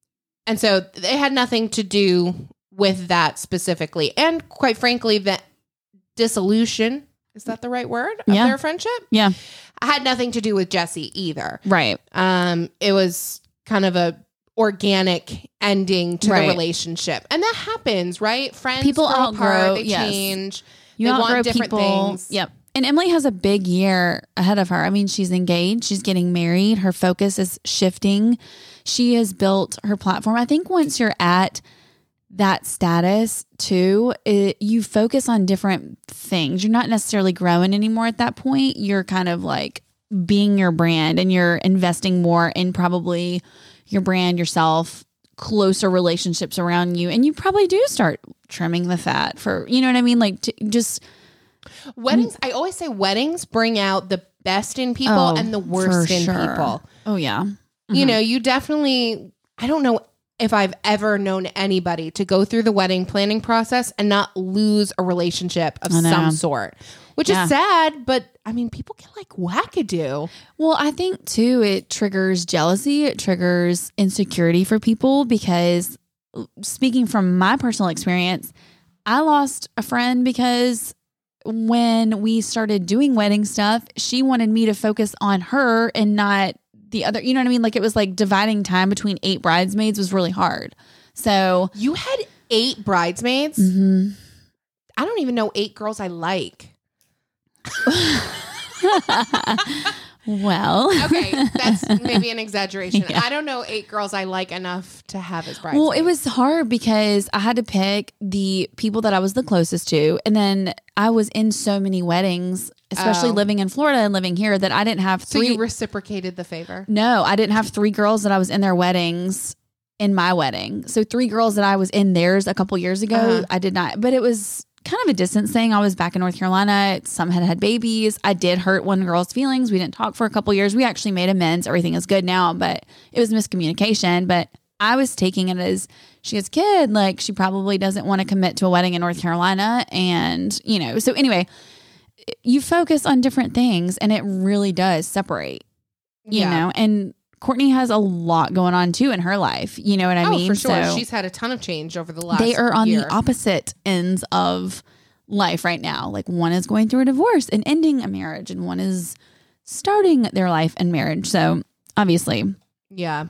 and so it had nothing to do with that specifically. And quite frankly, that dissolution, is that the right word, of Yeah. their friendship? Yeah. Had nothing to do with Jesse either. Right. Um, it was kind of a organic ending to Right. the relationship. And that happens, right? Friends People grow outgrow- apart, they yes. change. You they outgrow want different people. things. Yep. And Emily has a big year ahead of her. I mean, she's engaged. She's getting married. Her focus is shifting. She has built her platform. I think once you're at that status too, it, you focus on different things. You're not necessarily growing anymore at that point. You're kind of like being your brand and you're investing more in probably your brand, yourself, closer relationships around you. And you probably do start trimming the fat for, you know what I mean? Like to just Weddings, I always say weddings bring out the best in people Oh, and the worst for in sure. people. Oh yeah. You know, you definitely, I don't know if I've ever known anybody to go through the wedding planning process and not lose a relationship of I know. some sort, which Yeah. is sad, but I mean, people get like wackadoo. Well, I think too, it triggers jealousy. It triggers insecurity for people because speaking from my personal experience, I lost a friend because when we started doing wedding stuff, she wanted me to focus on her and not the other, you know what I mean? Like it was like dividing time between eight bridesmaids was really hard. So, You had eight bridesmaids. mhm. I don't even know eight girls I like. well, Okay, that's maybe an exaggeration. Yeah. I don't know eight girls I like enough to have as bridesmaids. well, it was hard because I had to pick the people that I was the closest to. And then I was in so many weddings, especially Oh. living in Florida and living here, that I didn't have So three. you reciprocated the favor. no, I didn't have three girls that I was in their weddings in my wedding. So three girls that I was in theirs a couple years ago, Uh-huh. I did not. But it was kind of a distance thing. I was back in North Carolina. Some had had babies. I did hurt one girl's feelings. We didn't talk for a couple years. We actually made amends. Everything is good now, but it was miscommunication. But I was taking it as she has a kid. Like she probably doesn't want to commit to a wedding in North Carolina. And, you know, so anyway, you focus on different things and it really does separate, you Yeah. know, and Courtney has a lot going on too in her life. You know what I oh, mean? for sure. So She's had a ton of change over the last they are on year. the opposite ends of life right now. Like one is going through a divorce and ending a marriage, and one is starting their life and marriage. So obviously, Yeah.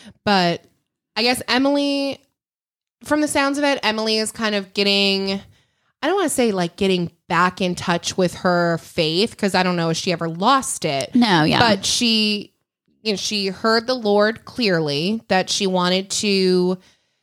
But I guess Emily, from the sounds of it, Emily is kind of getting, I don't want to say like getting back in touch with her faith, because I don't know if she ever lost it. no, yeah, But she, you know, she heard the Lord clearly that she wanted to,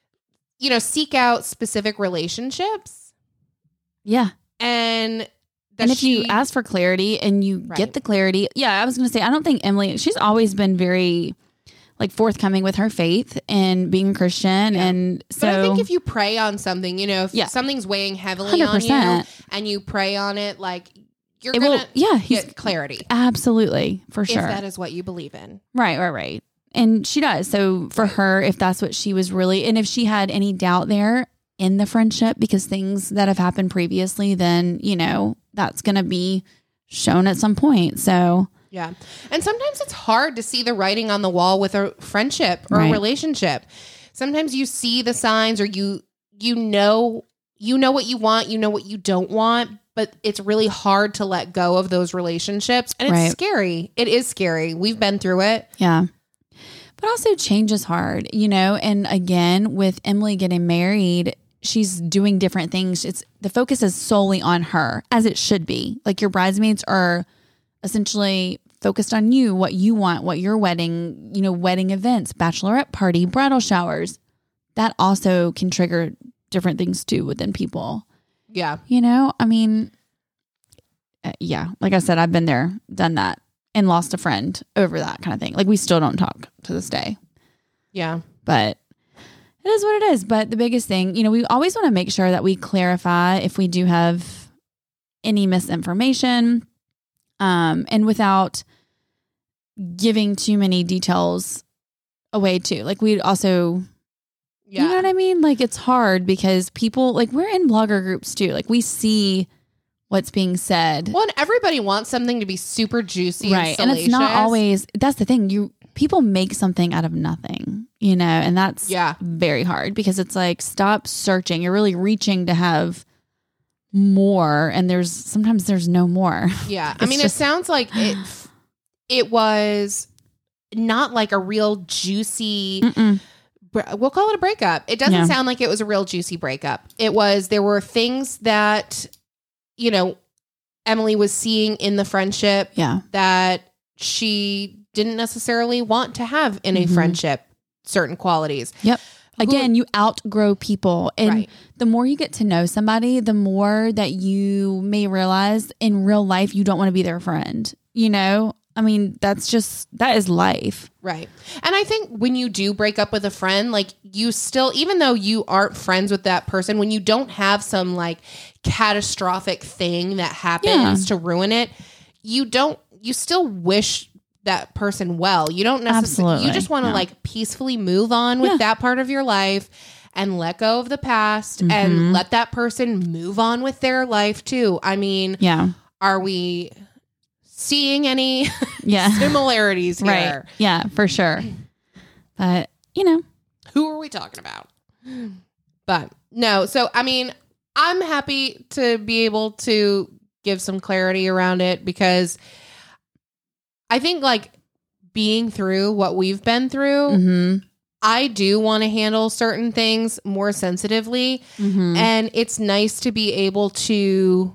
you know, seek out specific relationships. yeah. And that And if she, you ask for clarity and you Right. get the clarity, yeah, I was going to say, I don't think Emily, she's always been very like forthcoming with her faith and being a Christian. Yeah. And so but I think if you pray on something, you know, if Yeah. something's weighing heavily one hundred on you percent, and you pray on it, like you're it going will, to yeah, he's get clarity. absolutely for If sure. that is what you believe in. Right, right, right. And she does. So for her, if that's what she was really, and if she had any doubt there in the friendship because things that have happened previously, then, you know, that's going to be shown at some point. So, Yeah. And sometimes it's hard to see the writing on the wall with a friendship or Right. a relationship. Sometimes you see the signs, or you you know you know what you want, you know what you don't want, but it's really hard to let go of those relationships. And it's Right. scary. It is scary. We've been through it. yeah. But also change is hard, you know? And again, with Emily getting married, she's doing different things. It's the focus is solely on her, as it should be. Like your bridesmaids are essentially focused on you, what you want, what your wedding, you know, wedding events, bachelorette party, bridal showers. That also can trigger different things too within people. Yeah. You know, I mean, uh, yeah, like I said, I've been there, done that, and lost a friend over that kind of thing. Like we still don't talk to this day. Yeah. But it is what it is. But the biggest thing, you know, we always want to make sure that we clarify if we do have any misinformation, um, and without giving too many details away too. Like we also, Yeah. you know what I mean? Like it's hard because people, like we're in blogger groups too. Like we see what's being said. Well, and everybody wants something to be super juicy, Right. And, And it's not salacious. always, that's the thing. You, people make something out of nothing, you know, and that's Yeah. very hard because it's like, stop searching. You're really reaching to have more. And there's, sometimes there's no more. Yeah. I It's mean, just- it sounds like it, it was not like a real juicy, Mm-mm. bre- we'll call it a breakup. It doesn't Yeah. sound like it was a real juicy breakup. It was, there were things that, you know, Emily was seeing in the friendship Yeah. that she didn't necessarily want to have in a Mhm. friendship, certain qualities. Yep. Again, you outgrow people. And Right. the more you get to know somebody, the more that you may realize in real life, you don't want to be their friend. You know, I mean, that's just, that is life. Right. And I think when you do break up with a friend, like you still, even though you aren't friends with that person, when you don't have some like catastrophic thing that happens to ruin it, you don't, you still wish that person well. You don't necessarily, Absolutely. you just want to Yeah. like peacefully move on with Yeah. that part of your life and let go of the past Mhm. and let that person move on with their life too. I mean, Yeah. are we seeing any Yeah. similarities here? Right. Yeah, for sure. But, you know, Who are we talking about? But no, so I mean, I'm happy to be able to give some clarity around it because I think like being through what we've been through, mhm, I do want to handle certain things more sensitively. mhm. And it's nice to be able to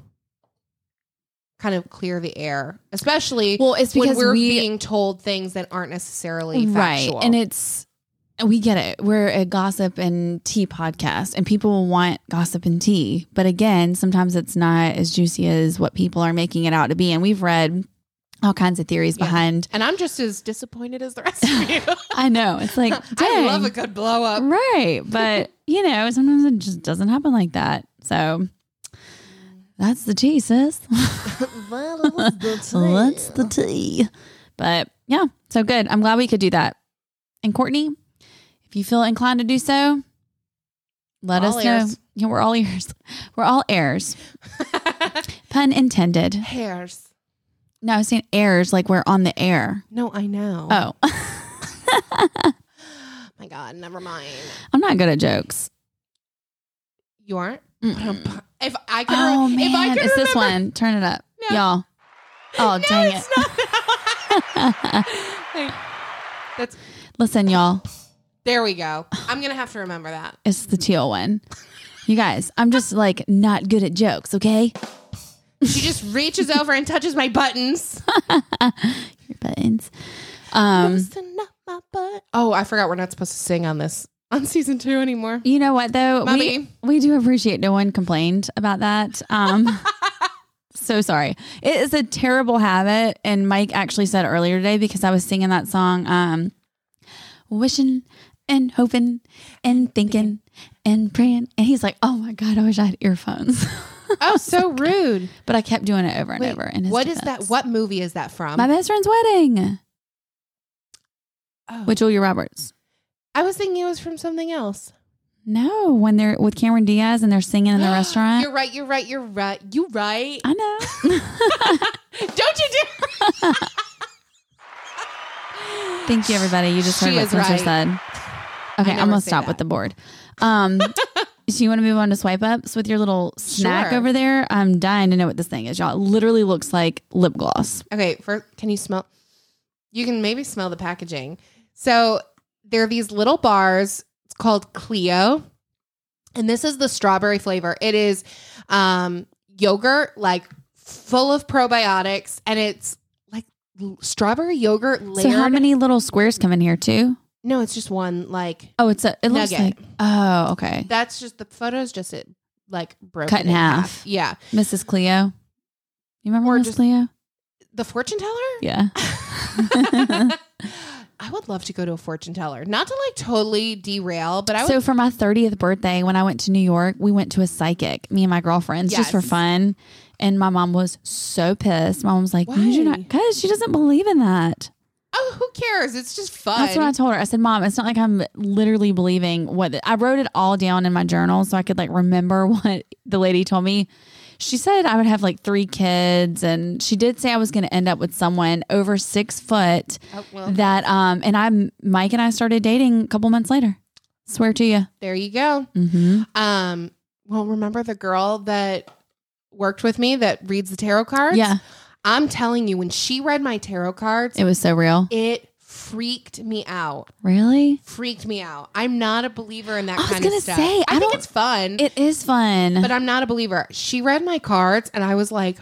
kind of clear the air, especially Well, it's when because we're we, being told things that aren't necessarily right. factual. And it's, we get it. We're a gossip and tea podcast and people will want gossip and tea. But again, sometimes it's not as juicy as what people are making it out to be. And we've read all kinds of theories Yeah. behind. And I'm just as disappointed as the rest of you. I know. It's like, I dang. love a good blow up. Right. But, you know, sometimes it just doesn't happen like that. So that's the tea, sis. What's the tea? But yeah, so good. I'm glad we could do that. And Courtney, if you feel inclined to do so, let All us know. ears. Yeah, we're all ears. We're all heirs. Pun intended. Hairs. No, I was saying heirs like we're on the air. No, I know. Oh, My God, never mind. I'm not good at jokes. You aren't? Mm-mm. If I could, Oh re- if I man, could it's this remember- one. Turn it up, No. y'all. Oh, No, dang it's it. not. That's Listen, y'all. there we go. I'm gonna have to remember that. It's the teal one. You guys, I'm just like not good at jokes, okay? She just reaches over and touches my buttons. Your buttons. Um, Loosen up my butt. Oh, I forgot we're not supposed to sing on this on season two anymore. you know what though? Mommy. We we do appreciate no one complained about that. Um so sorry. It is a terrible habit. And Mike actually said earlier today because I was singing that song, um, wishing and hoping and thinking and praying. And he's like, oh my God, I wish I had earphones. Oh, so rude. But I kept doing it over and Wait, over. In his what is defense. that? What movie is that from? My best friend's wedding Oh. with Julia Roberts. I was thinking it was from something else. No, when they're with Cameron Diaz and they're singing in the restaurant. You're right. You're right. You're right. You right. I know. Don't you do? Thank you, everybody. You just heard She what is Spencer right. said. Okay, never I'm gonna say stop that. with the board. Um, so you want to move on to swipe ups with your little snack Sure. over there? I'm dying to know what this thing is, y'all. It literally looks like lip gloss. Okay. For can you smell? You can maybe smell the packaging. So there are these little bars. It's called Clio, And this is the strawberry flavor. It is um, yogurt, like full of probiotics, and it's like l- strawberry yogurt layered. So how many little squares come in here too? No, it's just one. Like Oh, it's a. It looks Nugget. like. Oh, okay. that's just the photo's just it like broken Cut in half. Yeah, Missus Cleo. You remember Or Miss just- Cleo? the fortune teller. Yeah. I would love to go to a fortune teller. Not to like totally derail, but I would. So for my thirtieth birthday, when I went to New York, we went to a psychic, me and my girlfriends, just for Yes. fun. And my mom was so pissed. My mom was like, Why? "You do not," because she doesn't believe in that. oh, who cares? It's just fun. That's what I told her. I said, "Mom, it's not like I'm literally believing what the-" I wrote it all down in my journal so I could like remember what the lady told me. She said I would have like three kids, and she did say I was going to end up with someone over six foot. Oh, well, That um, and I, Mike and I started dating a couple months later. Swear to you. there you go. Mm-hmm. Um, well, remember the girl that worked with me that reads the tarot cards? Yeah, I'm telling you, when she read my tarot cards, it was so real. it freaked me out. Really? Freaked me out. I'm not a believer in that I was kind of gonna stuff. say, I, I think don't- it's fun, It is fun. but I'm not a believer. She read my cards and I was like,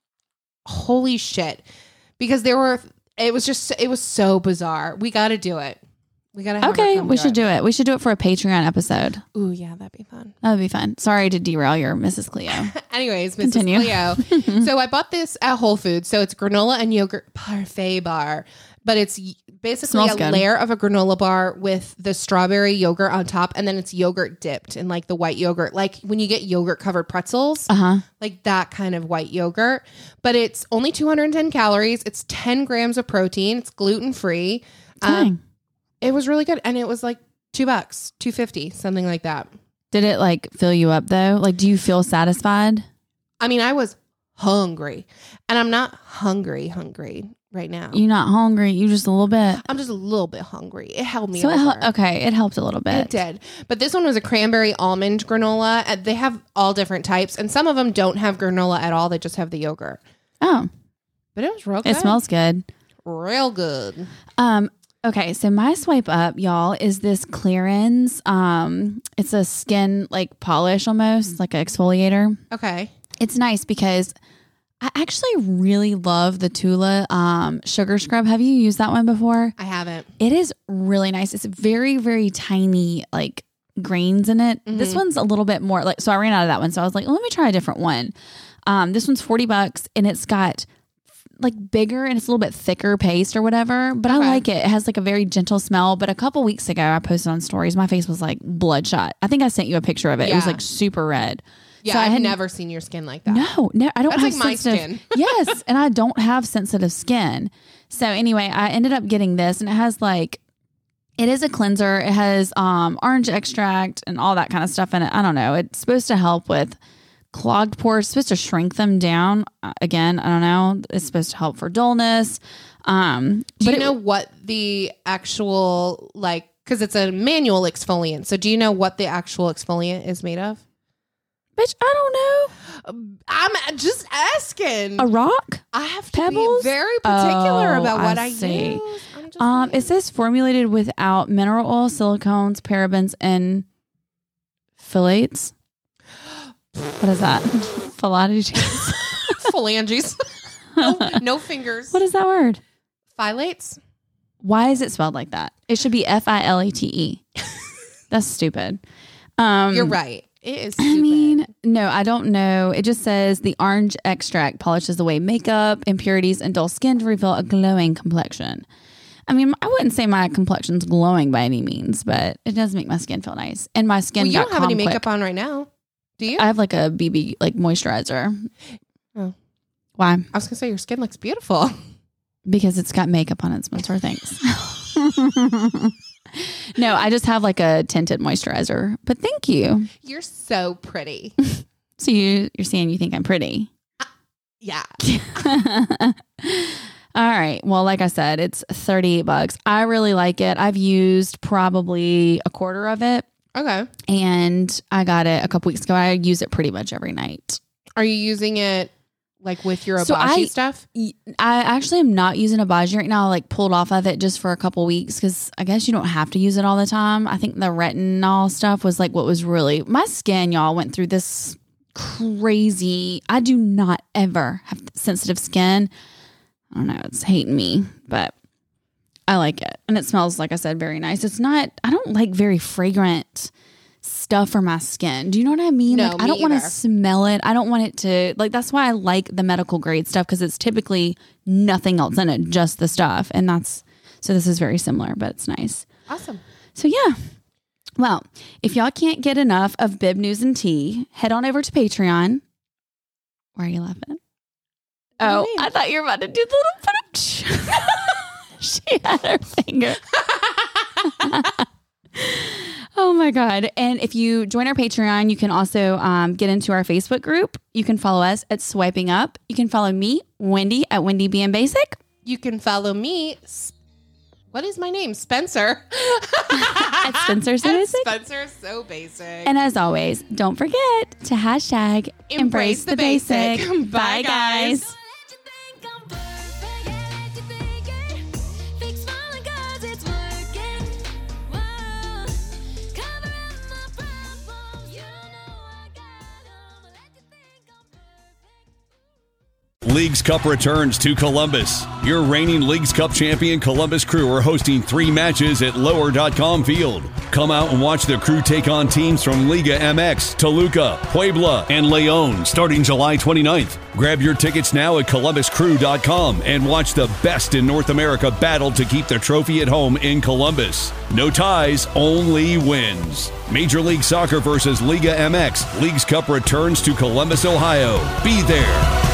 holy shit. Because there were, it was just, it was so bizarre. We got to do it. We got to have okay, her come we do should it. do it. We should do it for a Patreon episode. Ooh, yeah, that'd be fun. That would be fun. Sorry to derail your Missus Cleo. Anyways, Missus Continue. Cleo. So I bought this at Whole Foods. So it's granola and yogurt parfait bar, but it's y- basically Smells a good. layer of a granola bar with the strawberry yogurt on top, and then it's yogurt dipped in like the white yogurt, like when you get yogurt covered pretzels, Uh huh. like that kind of white yogurt. But it's only two hundred ten calories. It's ten grams of protein. It's gluten free. Dang. It was really good, and it was like two bucks, two fifty, something like that. Did it like fill you up though? Like, do you feel satisfied? I mean, I was hungry, and I'm not hungry, hungry right now. You're not hungry. You just a little bit. I'm just a little bit hungry. It held me So it over. hel- okay, it helped a little bit. It did. But this one was a cranberry almond granola. And they have all different types, and some of them don't have granola at all. They just have the yogurt. Oh, But it was real it good. smells good. real good. Um. Okay, so my swipe up, y'all, is this Clearance. Um, it's a skin like polish almost, like an exfoliator. Okay. It's nice because I actually really love the Tula um, sugar scrub. Have you used that one before? I haven't. It is really nice. It's very, very tiny, like grains in it. Mhm. This one's a little bit more like, so I ran out of that one. So I was like, let me try a different one. Um, this one's forty bucks and it's got like bigger and it's a little bit thicker paste or whatever, but Okay. I like it. It has like a very gentle smell. But a couple weeks ago, I posted on stories, my face was like bloodshot. I think I sent you a picture of it. It was Yeah. like super red. Yeah, So I I've had- never seen your skin like that. No, no, I don't That's have like my sensitive. skin. Yes, and I don't have sensitive skin. So anyway, I ended up getting this, and it has like, it is a cleanser. It has um, orange extract and all that kind of stuff in it. I don't know. It's supposed to help with clogged pores. It's supposed to shrink them down. Uh, again, I don't know. It's supposed to help for dullness. Um, Do but you it- know what the actual, like, because it's a manual exfoliant. So do you know what the actual exfoliant is made of? bitch, I don't know. I'm just asking. A rock. I have to Pebbles? be very particular Oh, about what I I, see. use. I'm just Um, saying. it says formulated without mineral oil, silicones, parabens, and phthalates. What is that? Phthalates. phalanges. no, no fingers. What is that word? Phthalates? Why is it spelled like that? It should be F I L A T E. That's stupid. Um, You're right. It is I stupid. mean, no, I don't know. It just says the orange extract polishes away makeup, impurities, and dull skin to reveal a glowing complexion. I mean, I wouldn't say my complexion's glowing by any means, but it does make my skin feel nice. And my skin well, you got don't have any calm makeup quick. on right now, do you? I I, have like a B B like moisturizer. Oh. Why? was gonna say your skin looks beautiful. Because it's got makeup on it, Spencer. Thanks. No, I just have like a tinted moisturizer. But thank you. You're so pretty. So you you're saying you think I'm pretty. Yeah. All right. Well, like I said, it's thirty-eight bucks. I really like it. I've used probably a quarter of it Okay. and I got it a couple weeks ago. I use it pretty much every night. Are you using it like with your Abaji So I- stuff? I actually am not using Abaji right now. I like pulled off of it just for a couple weeks because I guess you don't have to use it all the time. I think the retinol stuff was like what was really my skin. Y'all went through this crazy. I do not ever have sensitive skin. I don't know. It's hating me, but I like it. And it smells, like I said, very nice. It's not, I don't like very fragrant stuff for my skin. Do you know what I mean? No, like, I me don't want to either. smell it. I don't want it to, like, that's why I like the medical grade stuff because it's typically nothing else in it, just the stuff. And that's, so this is very similar, but it's nice. Awesome. So yeah. Well, if y'all can't get enough of Bib News and Tea, head on over to Patreon. Why are you laughing? What do you Oh, mean? I thought you were about to do the little She had her finger. Oh my God. And if you join our Patreon, you can also um, get into our Facebook group. You can follow us at Swiping Up. You can follow me, Wendy, at Wendy Being Basic. You can follow me. S- What is my name? Spencer. At Spencer So At Basic. Spencer So Basic. And as always, don't forget to hashtag embrace the basic. Bye, guys. Don't let you think I'm perfect. Yeah, let you think it. Fake smiling 'cause it's working. Whoa. Cover up my problems. You know I got 'em. Let you think I'm perfect. Leagues Cup returns to Columbus. Your reigning Leagues Cup champion Columbus Crew are hosting three matches at lower dot com Field. Come out and watch the Crew take on teams from Liga M X, Toluca, Puebla, and Leon starting July twenty-ninth. Grab your tickets now at columbus crew dot com and watch the best in North America battle to keep the trophy at home in Columbus. No ties, only wins. Major League Soccer versus Liga M X. Leagues Cup returns to Columbus, Ohio. Be there.